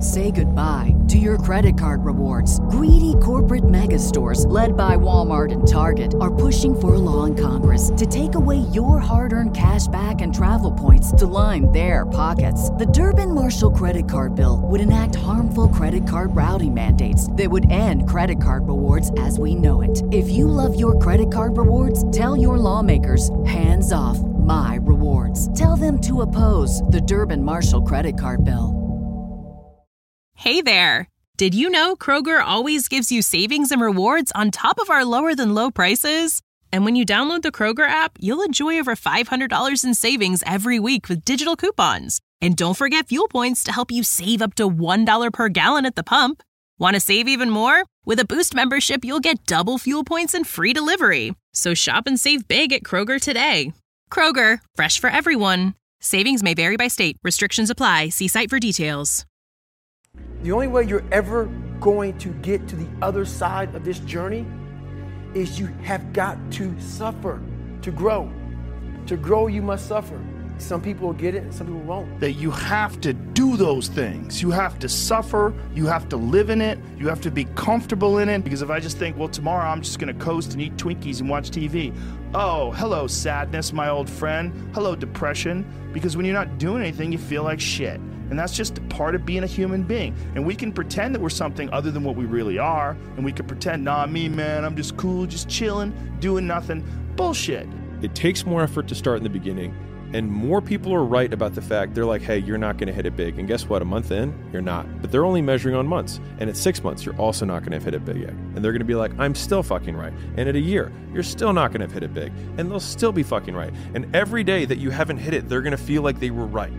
Say goodbye to your credit card rewards. Greedy corporate mega stores, led by Walmart and Target, are pushing for a law in Congress to take away your hard-earned cash back and travel points to line their pockets. The Durbin-Marshall credit card bill would enact harmful credit card routing mandates that would end credit card rewards as we know it. If you love your credit card rewards, tell your lawmakers, hands off my rewards. Tell them to oppose the Durbin-Marshall credit card bill. Hey there! Did you know Kroger always gives you savings and rewards on top of our lower-than-low prices? And when you download the Kroger app, you'll enjoy over $500 in savings every week with digital coupons. And don't forget fuel points to help you save up to $1 per gallon at the pump. Want to save even more? With a Boost membership, you'll get double fuel points and free delivery. So shop and save big at Kroger today. Kroger, fresh for everyone. Savings may vary by state. Restrictions apply. See site for details. The only way you're ever going to get to the other side of this journey is you have got to suffer to grow. To grow, you must suffer. Some people will get it and some people won't. That you have to do those things. You have to suffer. You have to live in it. You have to be comfortable in it. Because if I just think, well, tomorrow I'm just going to coast and eat Twinkies and watch TV. Oh, hello, sadness, my old friend. Hello, depression. Because when you're not doing anything, you feel like shit. And that's just part of being a human being. And we can pretend that we're something other than what we really are. And we can pretend, nah, me, man, I'm just cool, just chilling, doing nothing. Bullshit. It takes more effort to start in the beginning. And more people are right about the fact, they're like, hey, you're not going to hit it big. And guess what? A month in, you're not. But they're only measuring on months. And at 6 months, you're also not going to have hit it big yet. And they're going to be like, I'm still fucking right. And at a year, you're still not going to have hit it big. And they'll still be fucking right. And every day that you haven't hit it, they're going to feel like they were right.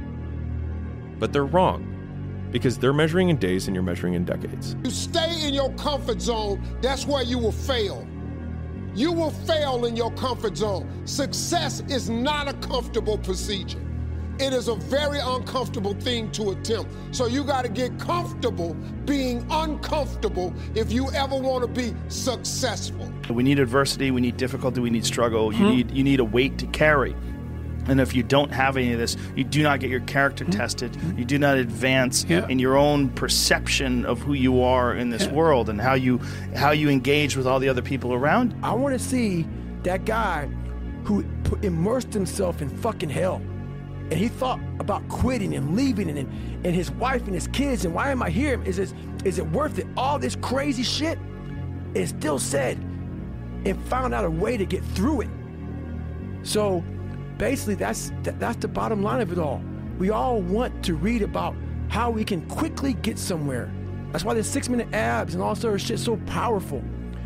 But they're wrong. Because they're measuring in days and you're measuring in decades. You stay in your comfort zone, that's where you will fail. You will fail in your comfort zone. Success is not a comfortable procedure. It is a very uncomfortable thing to attempt. So you got to get comfortable being uncomfortable if you ever want to be successful. We need adversity, we need difficulty, we need struggle. You need a weight to carry. And if you don't have any of this, you do not get your character tested. You do not advance in your own perception of who you are in this world and how you engage with all the other people around. I want to see that guy who immersed himself in fucking hell. And he thought about quitting and leaving and his wife and his kids. And why am I here? Is it worth it? All this crazy shit. And still said and found out a way to get through it. So basically, that's the bottom line of it all. We all want to read about how we can quickly get somewhere. That's why the 6-minute abs and all sort of shit so powerful.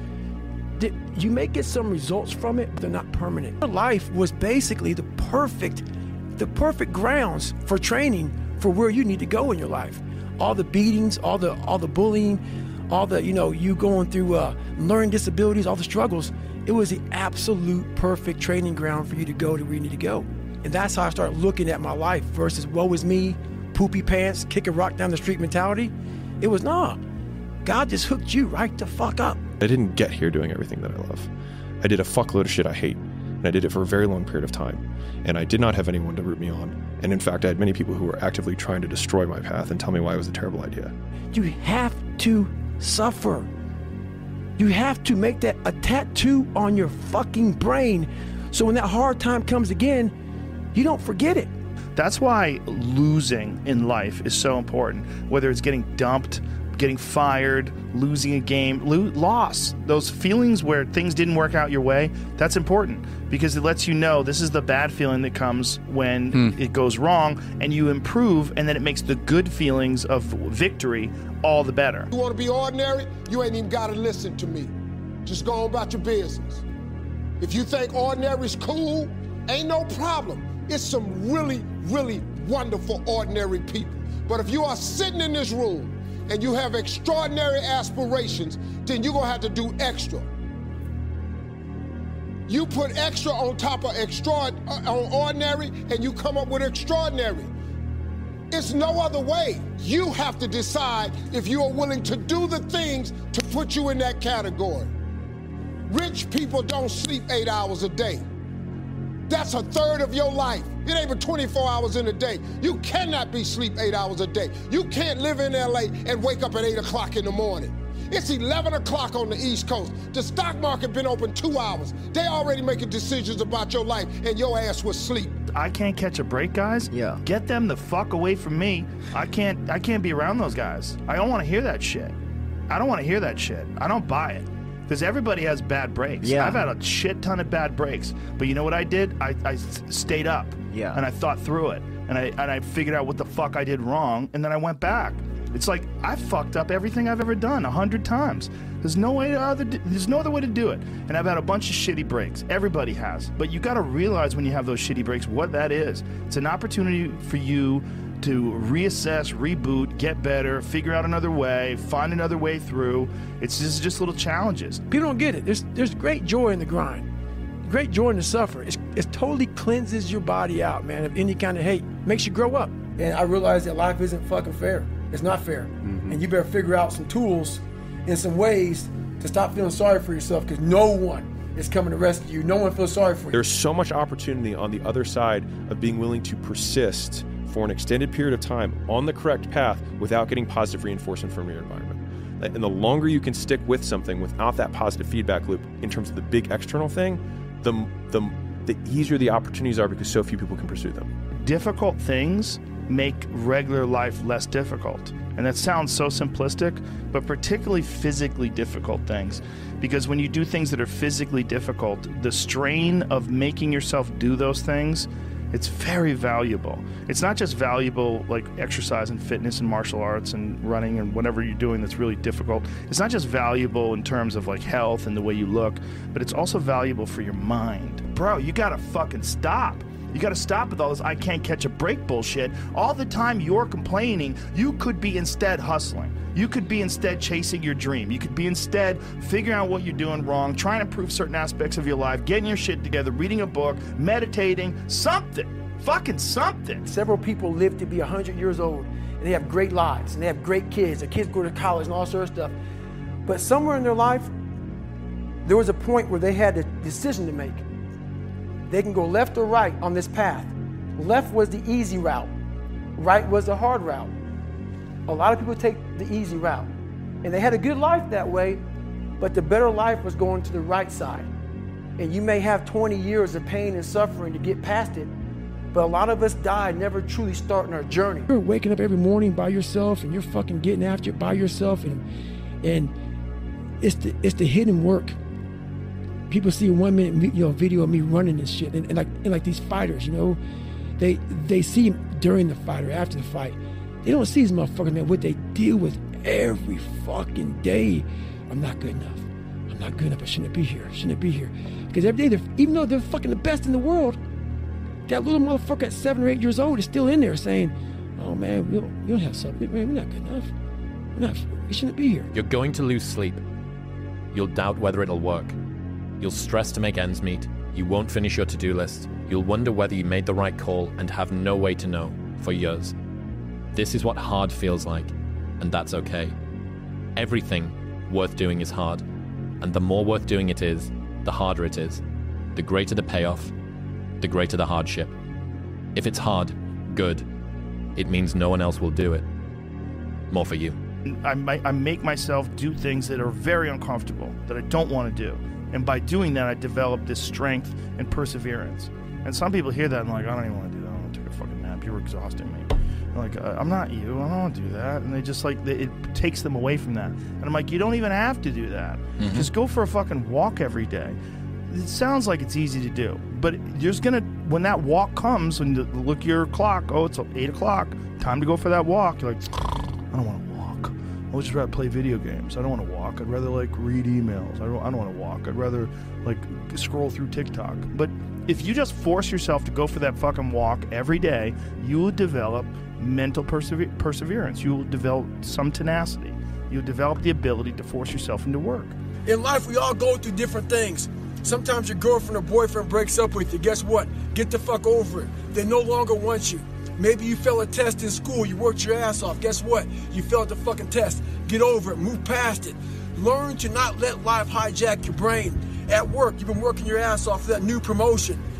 You may get some results from it, but they're not permanent. Your life was basically the perfect grounds for training for where you need to go in your life. All the beatings, all the bullying, all the you going through learning disabilities, all the struggles. It was the absolute perfect training ground for you to go to where you need to go. And that's how I started looking at my life versus woe is me, poopy pants, kick a rock down the street mentality. It was, God just hooked you right the fuck up. I didn't get here doing everything that I love. I did a fuckload of shit I hate. And I did it for a very long period of time. And I did not have anyone to root me on. And in fact, I had many people who were actively trying to destroy my path and tell me why it was a terrible idea. You have to suffer. You have to make that a tattoo on your fucking brain so when that hard time comes again, you don't forget it. That's why losing in life is so important. Whether it's getting dumped, getting fired, losing a game, loss. Those feelings where things didn't work out your way, that's important because it lets you know this is the bad feeling that comes when it goes wrong and you improve, and then it makes the good feelings of victory all the better. You want to be ordinary? You ain't even got to listen to me. Just go on about your business. If you think ordinary's cool, ain't no problem. It's some really, really wonderful ordinary people. But if you are sitting in this room and you have extraordinary aspirations, then you're gonna have to do extra. You put extra on top of on ordinary and you come up with extraordinary. It's no other way. You have to decide if you are willing to do the things to put you in that category. Rich people don't sleep 8 hours a day. That's a third of your life. It ain't but 24 hours in a day. You cannot be sleep 8 hours a day. You can't live in LA and wake up at 8 o'clock in the morning. It's 11 o'clock on the East Coast. The stock market been open 2 hours. They already making decisions about your life, and your ass was asleep. I can't catch a break, guys. Yeah. Get them the fuck away from me. I can't be around those guys. I don't want to hear that shit. I don't want to hear that shit. I don't buy it. Because everybody has bad breaks. Yeah. I've had a shit ton of bad breaks. But you know what I did? I stayed up. Yeah. And I thought through it. And I figured out what the fuck I did wrong. And then I went back. It's like I fucked up everything I've ever done 100 times. There's no other way to do it. And I've had a bunch of shitty breaks. Everybody has. But you got to realize when you have those shitty breaks what that is. It's an opportunity for you to reassess, reboot, get better, figure out another way, find another way through. It's just little challenges. People don't get it. There's great joy in the grind, great joy in the suffer. It totally cleanses your body out, man, of any kind of hate. Makes you grow up. And I realized that life isn't fucking fair. It's not fair. Mm-hmm. And you better figure out some tools and some ways to stop feeling sorry for yourself, because no one is coming to rescue you. No one feels sorry for you. There's so much opportunity on the other side of being willing to persist for an extended period of time on the correct path without getting positive reinforcement from your environment. And the longer you can stick with something without that positive feedback loop in terms of the big external thing, the easier the opportunities are, because so few people can pursue them. Difficult things make regular life less difficult. And that sounds so simplistic, but particularly physically difficult things. Because when you do things that are physically difficult, the strain of making yourself do those things, it's very valuable. It's not just valuable like exercise and fitness and martial arts and running and whatever you're doing that's really difficult. It's not just valuable in terms of like health and the way you look, but it's also valuable for your mind. Bro, you gotta fucking stop. You got to stop with all this I can't catch a break bullshit. All the time you're complaining, you could be instead hustling. You could be instead chasing your dream. You could be instead figuring out what you're doing wrong, trying to improve certain aspects of your life, getting your shit together, reading a book, meditating, something. Fucking something. Several people live to be 100 years old, and they have great lives, and they have great kids. Their kids go to college and all sorts of stuff. But somewhere in their life, there was a point where they had a decision to make. They can go left or right on this path. Left was the easy route. Right was the hard route. A lot of people take the easy route. And they had a good life that way, but the better life was going to the right side. And you may have 20 years of pain and suffering to get past it, but a lot of us die never truly starting our journey. You're waking up every morning by yourself, and you're fucking getting after it by yourself, and it's the hidden work. People see a 1 minute video of me running and shit, and like these fighters, they see during the fight or after the fight. They don't see these motherfuckers, man, what they deal with every fucking day. I'm not good enough. I'm not good enough. I shouldn't be here. Because every day, even though they're fucking the best in the world, that little motherfucker at 7 or 8 years old is still in there saying, "Oh man, you don't have something. Man, we're not good enough. We shouldn't be here." You're going to lose sleep. You'll doubt whether it'll work. You'll stress to make ends meet. You won't finish your to-do list. You'll wonder whether you made the right call and have no way to know for years. This is what hard feels like, and that's okay. Everything worth doing is hard, and the more worth doing it is, the harder it is. The greater the payoff, the greater the hardship. If it's hard, good. It means no one else will do it. More for you. I make myself do things that are very uncomfortable, that I don't want to do. And by doing that, I develop this strength and perseverance. And some people hear that and like, I don't even want to do that. I don't want to take a fucking nap. You're exhausting me. I'm like, I'm not you. I don't want to do that. And they just like, it takes them away from that. And I'm like, you don't even have to do that. Mm-hmm. Just go for a fucking walk every day. It sounds like it's easy to do. But when that walk comes, and you look at your clock, oh, it's 8 o'clock, time to go for that walk. You're like, I don't want to walk. I would just rather play video games. I don't want to walk. I'd rather like read emails. I don't want to walk. I'd rather like scroll through TikTok. But if you just force yourself to go for that fucking walk every day, you will develop mental perseverance. You will develop some tenacity. You'll develop the ability to force yourself into work. In life, we all go through different things. Sometimes your girlfriend or boyfriend breaks up with you. Guess what? Get the fuck over it. They no longer want you. Maybe you failed a test in school. You worked your ass off. Guess what? You failed the fucking test. Get over it. Move past it. Learn to not let life hijack your brain. At work, you've been working your ass off for that new promotion.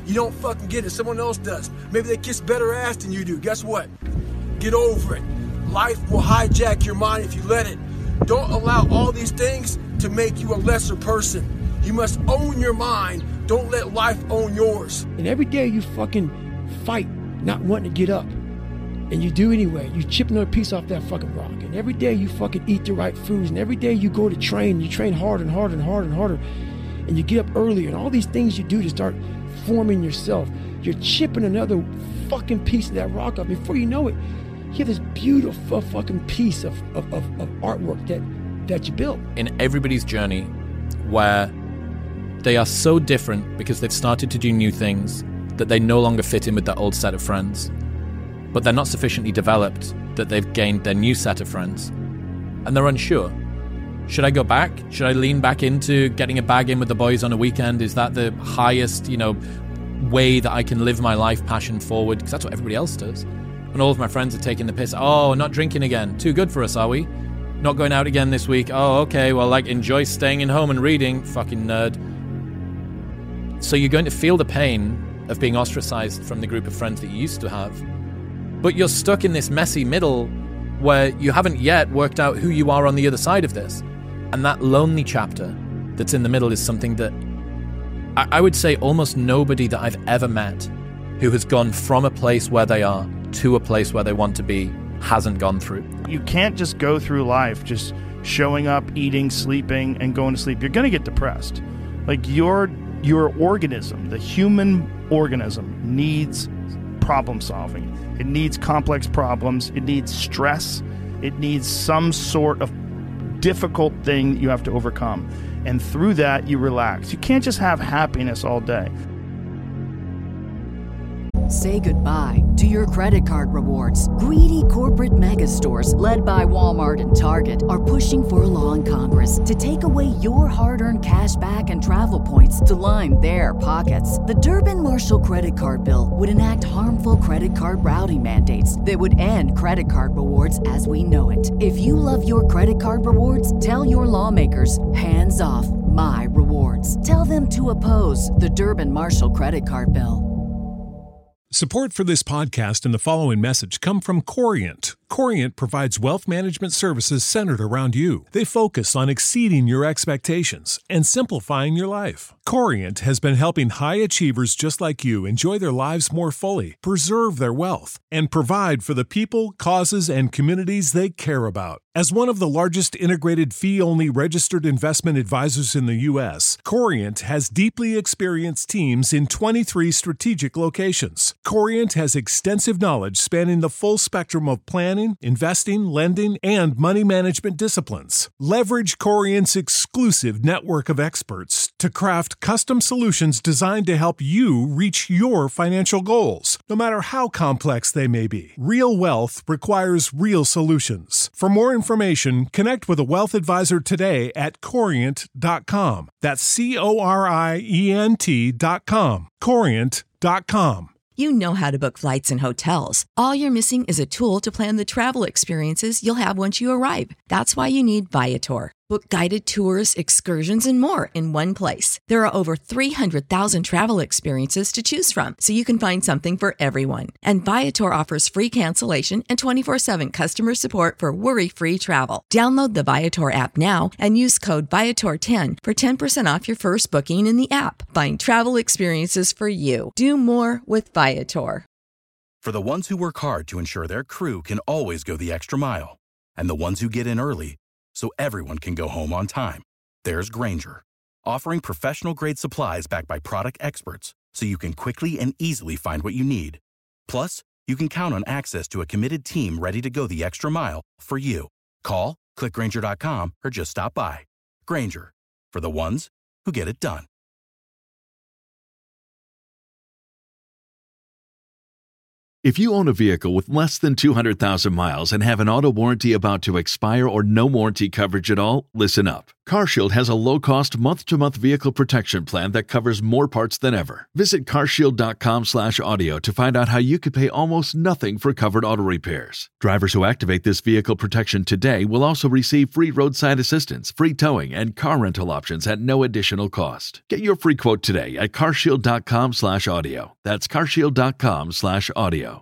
You don't fucking get it. Someone else does. Maybe they kiss better ass than you do. Guess what? Get over it. Life will hijack your mind if you let it. Don't allow all these things to make you a lesser person. You must own your mind. Don't let life own yours. And every day you fucking fight not wanting to get up. And you do anyway. You chip another piece off that fucking rock. And every day you fucking eat the right foods. And every day you go to train. You train harder and harder and harder and harder. And you get up earlier. And all these things you do to start forming yourself. You're chipping another fucking piece of that rock up. Before you know it, you have this beautiful fucking piece of artwork that you built. In everybody's journey, where they are so different because they've started to do new things that they no longer fit in with their old set of friends, but they're not sufficiently developed that they've gained their new set of friends, and they're unsure. Should I go back? Should I lean back into getting a bag in with the boys on a weekend? Is that the highest, way that I can live my life passion forward? Because that's what everybody else does. And all of my friends are taking the piss. Oh, not drinking again. Too good for us, are we? Not going out again this week. Oh, okay. Well, enjoy staying in home and reading. Fucking nerd. So you're going to feel the pain of being ostracized from the group of friends that you used to have. But you're stuck in this messy middle where you haven't yet worked out who you are on the other side of this. And that lonely chapter that's in the middle is something that I would say almost nobody that I've ever met who has gone from a place where they are to a place where they want to be hasn't gone through. You can't just go through life just showing up, eating, sleeping, and going to sleep. You're going to get depressed. Your organism, the human organism, needs problem solving. It needs complex problems. It needs stress. It needs some sort of difficult thing that you have to overcome. And through that, you relax. You can't just have happiness all day. Say goodbye to your credit card rewards. Greedy corporate mega stores, led by Walmart and Target, are pushing for a law in Congress to take away your hard-earned cash back and travel points to line their pockets. The Durbin-Marshall credit card bill would enact harmful credit card routing mandates that would end credit card rewards as we know it. If you love your credit card rewards, tell your lawmakers, hands off my rewards. Tell them to oppose the Durbin-Marshall credit card bill. Support for this podcast and the following message come from Corient. Corient provides wealth management services centered around you. They focus on exceeding your expectations and simplifying your life. Corient has been helping high achievers just like you enjoy their lives more fully, preserve their wealth, and provide for the people, causes, and communities they care about. As one of the largest integrated fee-only registered investment advisors in the U.S., Corient has deeply experienced teams in 23 strategic locations. Corient has extensive knowledge spanning the full spectrum of planning, investing, lending, and money management disciplines. Leverage Corient's exclusive network of experts to craft custom solutions designed to help you reach your financial goals, no matter how complex they may be. Real wealth requires real solutions. For more information, connect with a wealth advisor today at Corient.com. That's Corient.com. Corient.com. You know how to book flights and hotels. All you're missing is a tool to plan the travel experiences you'll have once you arrive. That's why you need Viator. Book guided tours, excursions, and more in one place. There are over 300,000 travel experiences to choose from, so you can find something for everyone. And Viator offers free cancellation and 24/7 customer support for worry-free travel. Download the Viator app now and use code Viator10 for 10% off your first booking in the app. Find travel experiences for you. Do more with Viator. For the ones who work hard to ensure their crew can always go the extra mile, and the ones who get in early so everyone can go home on time, there's Grainger, offering professional-grade supplies backed by product experts so you can quickly and easily find what you need. Plus, you can count on access to a committed team ready to go the extra mile for you. Call, click Grainger.com, or just stop by. Grainger, for the ones who get it done. If you own a vehicle with less than 200,000 miles and have an auto warranty about to expire or no warranty coverage at all, listen up. CarShield has a low-cost month-to-month vehicle protection plan that covers more parts than ever. Visit carshield.com/audio to find out how you could pay almost nothing for covered auto repairs. Drivers who activate this vehicle protection today will also receive free roadside assistance, free towing, and car rental options at no additional cost. Get your free quote today at carshield.com/audio. That's carshield.com/audio.